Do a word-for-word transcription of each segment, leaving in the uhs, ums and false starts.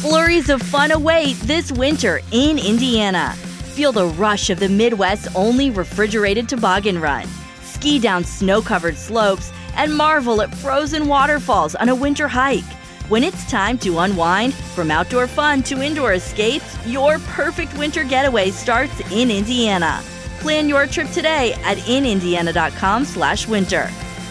Flurries of fun await this winter in Indiana. Feel the rush of the Midwest's only refrigerated toboggan run. Ski down snow-covered slopes and marvel at frozen waterfalls on a winter hike. When it's time to unwind, from outdoor fun to indoor escapes, your perfect winter getaway starts in Indiana. Plan your trip today at in indiana dot com slash winter.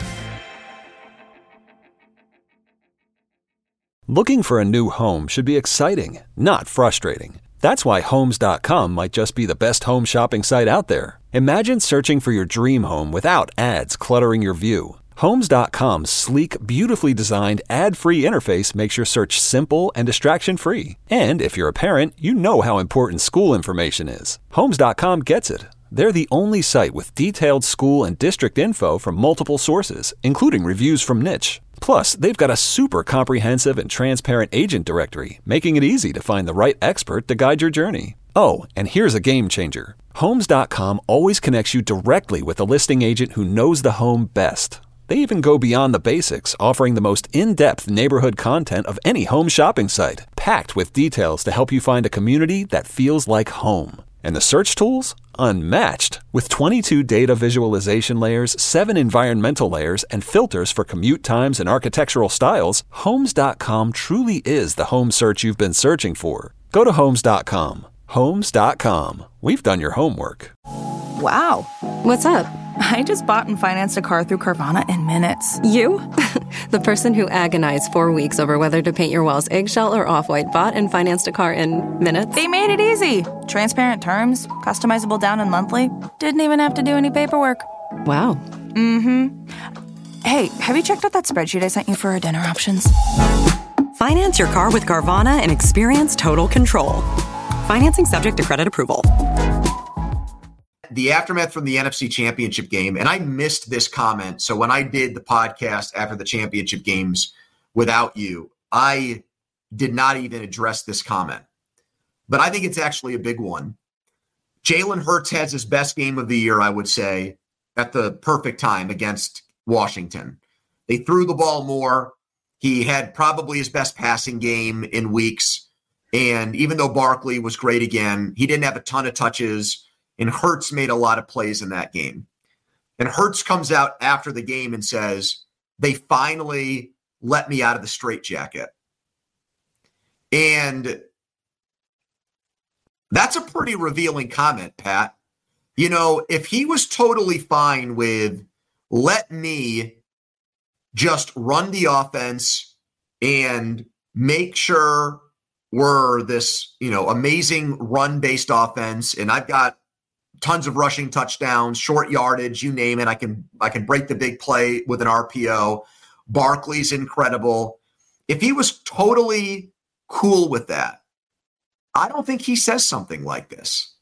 Looking for a new home should be exciting, not frustrating. That's why Homes dot com might just be the best home shopping site out there. Imagine searching for your dream home without ads cluttering your view. Homes dot com's sleek, beautifully designed, ad-free interface makes your search simple and distraction-free. And if you're a parent, you know how important school information is. Homes dot com gets it. They're the only site with detailed school and district info from multiple sources, including reviews from Niche. Plus, they've got a super comprehensive and transparent agent directory, making it easy to find the right expert to guide your journey. Oh, and here's a game changer. Homes dot com always connects you directly with a listing agent who knows the home best. They even go beyond the basics, offering the most in-depth neighborhood content of any home shopping site, packed with details to help you find a community that feels like home. And the search tools? Unmatched. With twenty-two data visualization layers, seven environmental layers, and filters for commute times and architectural styles, Homes dot com truly is the home search you've been searching for. Go to Homes dot com. Homes dot com. We've done your homework. Wow. What's up? I just bought and financed a car through Carvana in minutes. You? The person who agonized four weeks over whether to paint your walls eggshell or off-white bought and financed a car in minutes? They made it easy. Transparent terms, customizable down and monthly. Didn't even have to do any paperwork. Wow. Mm-hmm. Hey, have you checked out that spreadsheet I sent you for our dinner options? Finance your car with Carvana and experience total control. Financing subject to credit approval. The aftermath from the N F C Championship game, and I missed this comment. So when I did the podcast after the championship games without you, I did not even address this comment. But I think it's actually a big one. Jalen Hurts has his best game of the year, I would say, at the perfect time against Washington. They threw the ball more. He had probably his best passing game in weeks. And even though Barkley was great again, he didn't have a ton of touches. And Hurts made a lot of plays in that game. And Hurts comes out after the game and says, they finally let me out of the straitjacket. And that's a pretty revealing comment, Pat. You know, if he was totally fine with let me just run the offense and make sure we're this, you know, amazing run-based offense, and I've got tons of rushing touchdowns, short yardage, you name it. I can I can break the big play with an R P O. Barkley's incredible. If he was totally cool with that, I don't think he says something like this.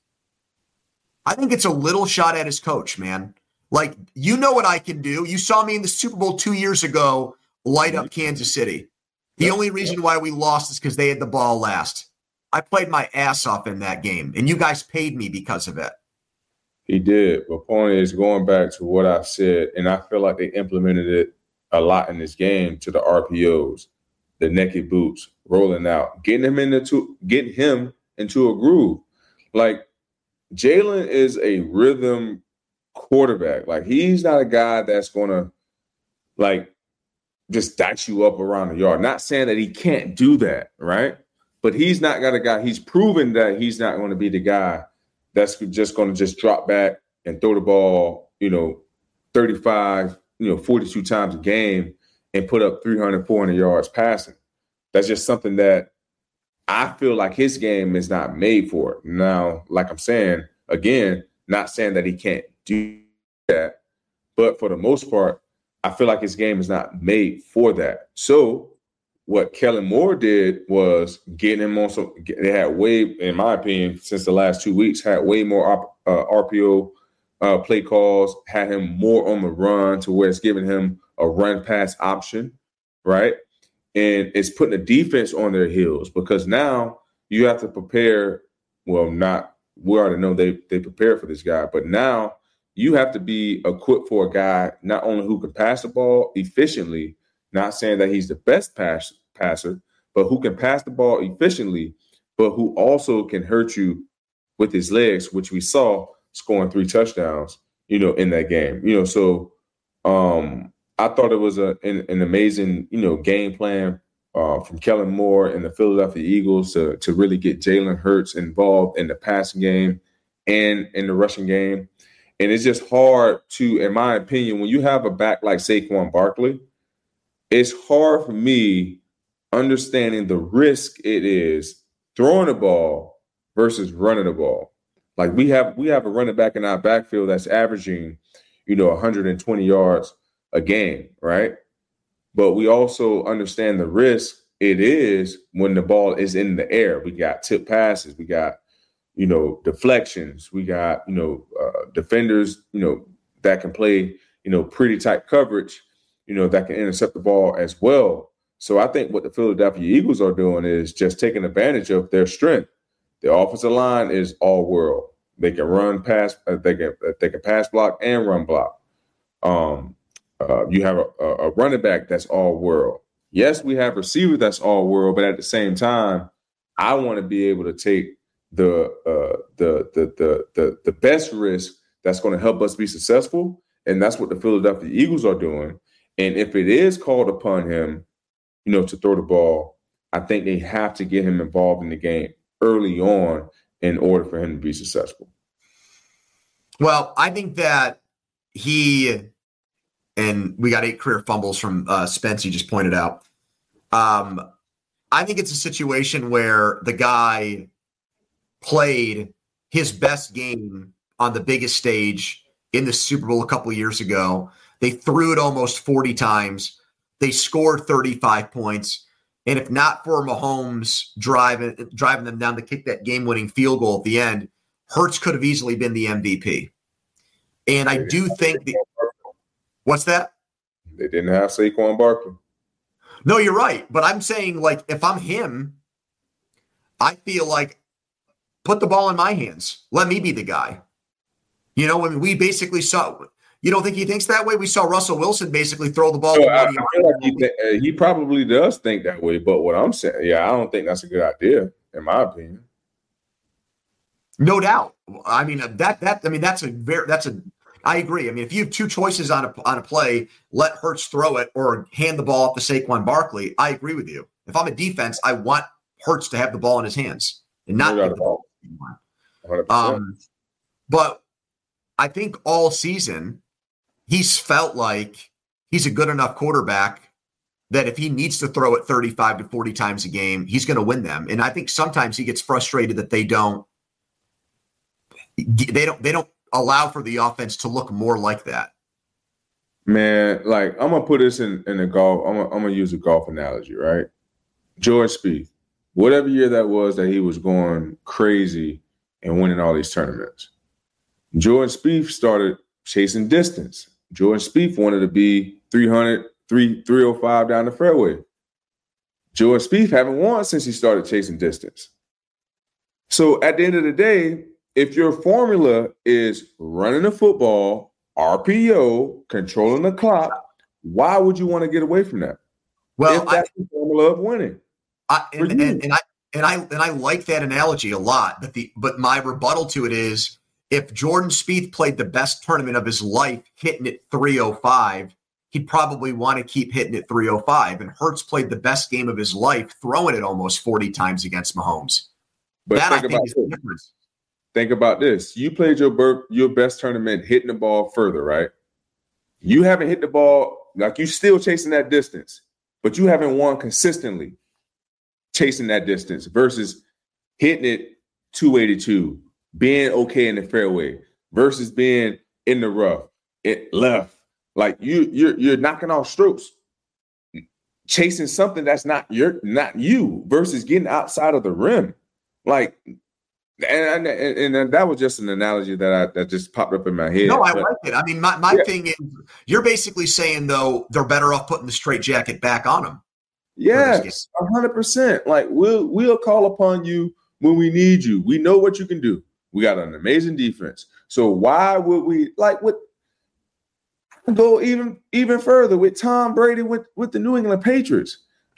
I think it's a little shot at his coach, man. Like, you know what I can do. You saw me in the Super Bowl two years ago light up Kansas City. The only reason why we lost is because they had the ball last. I played my ass off in that game, and you guys paid me because of it. He did. But point is, going back to what I've said, and I feel like they implemented it a lot in this game, to the R P Os, the naked boots, rolling out, getting him into getting him into a groove. Like, Jalen is a rhythm quarterback. Like, he's not a guy that's gonna like just dice you up around the yard. Not saying that he can't do that, right? But he's not got a guy. He's proven that he's not going to be the guy that's just going to just drop back and throw the ball, you know, thirty-five, you know, forty-two times a game and put up three hundred, four hundred yards passing. That's just something that I feel like his game is not made for. Now, like I'm saying, again, not saying that he can't do that, but for the most part, I feel like his game is not made for that. So what Kellen Moore did was getting him on some – they had way, in my opinion, since the last two weeks, had way more uh, R P O uh, play calls, had him more on the run to where it's giving him a run-pass option, right? And it's putting the defense on their heels, because now you have to prepare – well, not – we already know they they prepare for this guy, but now you have to be equipped for a guy not only who can pass the ball efficiently, not saying that he's the best pass, passer, but who can pass the ball efficiently, but who also can hurt you with his legs, which we saw scoring three touchdowns, you know, in that game. You know, so um, I thought it was a, an, an amazing, you know, game plan uh, from Kellen Moore and the Philadelphia Eagles to, to really get Jalen Hurts involved in the passing game and in the rushing game. And it's just hard to, in my opinion, when you have a back like Saquon Barkley, it's hard for me understanding the risk it is throwing the ball versus running the ball. Like we have we have a running back in our backfield that's averaging, you know, one hundred twenty yards a game, right? But we also understand the risk it is when the ball is in the air. We got tip passes, we got, you know, deflections, we got, you know, uh, defenders, you know, that can play, you know, pretty tight coverage, you know, that can intercept the ball as well. So I think what the Philadelphia Eagles are doing is just taking advantage of their strength. The offensive line is all world. They can run pass, uh, they can uh, they can pass block and run block. Um, uh, you have a, a running back that's all world. Yes, we have receivers that's all world, but at the same time, I want to be able to take the uh, the, the the the the best risk that's going to help us be successful, and that's what the Philadelphia Eagles are doing. And if it is called upon him, you know, to throw the ball, I think they have to get him involved in the game early on in order for him to be successful. Well, I think that he, and we got eight career fumbles from uh, Spence, you just pointed out. Um, I think it's a situation where the guy played his best game on the biggest stage in the Super Bowl a couple of years ago. They threw it almost forty times. They scored thirty-five points. And if not for Mahomes driving driving them down to kick that game-winning field goal at the end, Hurts could have easily been the M V P. And I do think the, what's that? They didn't have Saquon Barkley. No, you're right. But I'm saying, like, if I'm him, I feel like put the ball in my hands. Let me be the guy. You know, I mean, we basically saw – you don't think he thinks that way? We saw Russell Wilson basically throw the ball. No, I, I feel like he, th- uh, he probably does think that way. But what I'm saying, yeah, I don't think that's a good idea, in my opinion. No doubt. I mean, that that I mean, that's a very that's a. I agree. I mean, if you have two choices on a on a play, let Hurts throw it or hand the ball off to Saquon Barkley. I agree with you. If I'm a defense, I want Hurts to have the ball in his hands and not no the ball. Um, but I think all season, he's felt like he's a good enough quarterback that if he needs to throw it thirty-five to forty times a game, he's going to win them. And I think sometimes he gets frustrated that they don't, they don't, they don't allow for the offense to look more like that. Man, like I'm gonna put this in in a golf. I'm gonna, I'm gonna use a golf analogy, right? Jordan Spieth, whatever year that was that he was going crazy and winning all these tournaments, Jordan Spieth started chasing distance. Jordan Spieth wanted to be three hundred, three oh five down the fairway. Jordan Spieth haven't won since he started chasing distance. So at the end of the day, if your formula is running the football, R P O, controlling the clock, why would you want to get away from that? Well, if that's I, the formula of winning. I, and, and, and I and I and I like that analogy a lot. But the but my rebuttal to it is, if Jordan Spieth played the best tournament of his life, hitting it three oh five, he'd probably want to keep hitting it three oh five. And Hurts played the best game of his life, throwing it almost forty times against Mahomes. But that think I think about is the difference. Think about this. You played your bur- your best tournament hitting the ball further, right? You haven't hit the ball, like you're still chasing that distance, but you haven't won consistently chasing that distance versus hitting it two eighty-two, being okay in the fairway versus being in the rough, it left. Like you, you're you're knocking off strokes, chasing something that's not your, not you, versus getting outside of the rim. Like, and, and, and that was just an analogy that I that just popped up in my head. No, I but, like it. I mean, my, my yeah. thing is, you're basically saying, though, they're better off putting the straitjacket back on them. Yes, one hundred percent. Like, we'll we'll call upon you when we need you. We know what you can do. We got an amazing defense. So why would we, like, with go even even further with Tom Brady with, with the New England Patriots?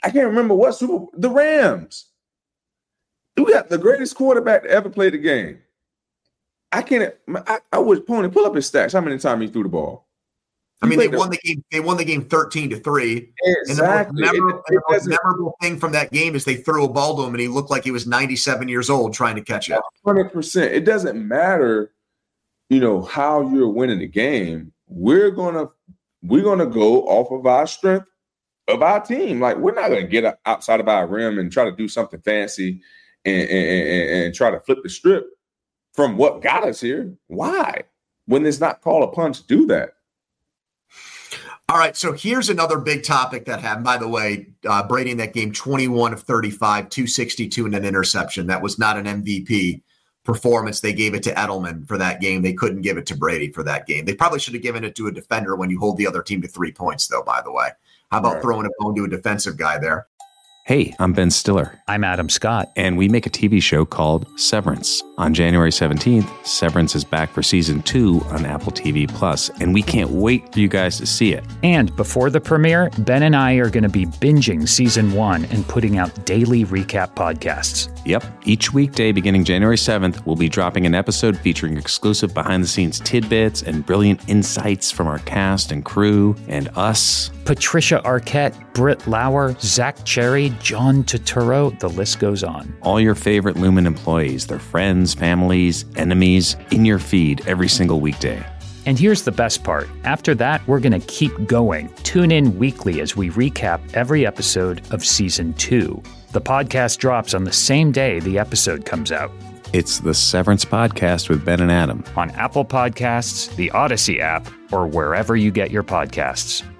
I can't remember what Super the Rams. We got the greatest quarterback to ever play the game. I can't. I, I was Pony. Pull up his stats. How many times he threw the ball? I mean, they won the game. They won the game thirteen to three. Exactly. And the most memorable, it, it the most memorable thing from that game is they threw a ball to him, and he looked like he was ninety-seven years old trying to catch it. one hundred percent. It doesn't matter, you know, how you're winning the game. We're gonna we're gonna go off of our strength of our team. Like, we're not gonna get outside of our rim and try to do something fancy and, and, and, and try to flip the strip from what got us here. Why? When it's not called upon to do that. All right, so here's another big topic that happened. By the way, uh, Brady in that game, twenty-one of thirty-five, two sixty-two, and an interception. That was not an M V P performance. They gave it to Edelman for that game. They couldn't give it to Brady for that game. They probably should have given it to a defender when you hold the other team to three points, though, by the way. How about right. throwing a bone to a defensive guy there? Hey, I'm Ben Stiller. I'm Adam Scott. And we make a T V show called Severance. On January seventeenth, Severance is back for season two on Apple T V Plus, and we can't wait for you guys to see it. And before the premiere, Ben and I are going to be binging season one and putting out daily recap podcasts. Yep. Each weekday beginning January seventh, we'll be dropping an episode featuring exclusive behind-the-scenes tidbits and brilliant insights from our cast and crew and us. Patricia Arquette, Britt Lauer, Zach Cherry, John Turturro, the list goes on. All your favorite Lumen employees, their friends, families, enemies, in your feed every single weekday. And here's the best part. After that, we're going to keep going. Tune in weekly as we recap every episode of season two. The podcast drops on the same day the episode comes out. It's the Severance Podcast with Ben and Adam. On Apple Podcasts, the Odyssey app, or wherever you get your podcasts.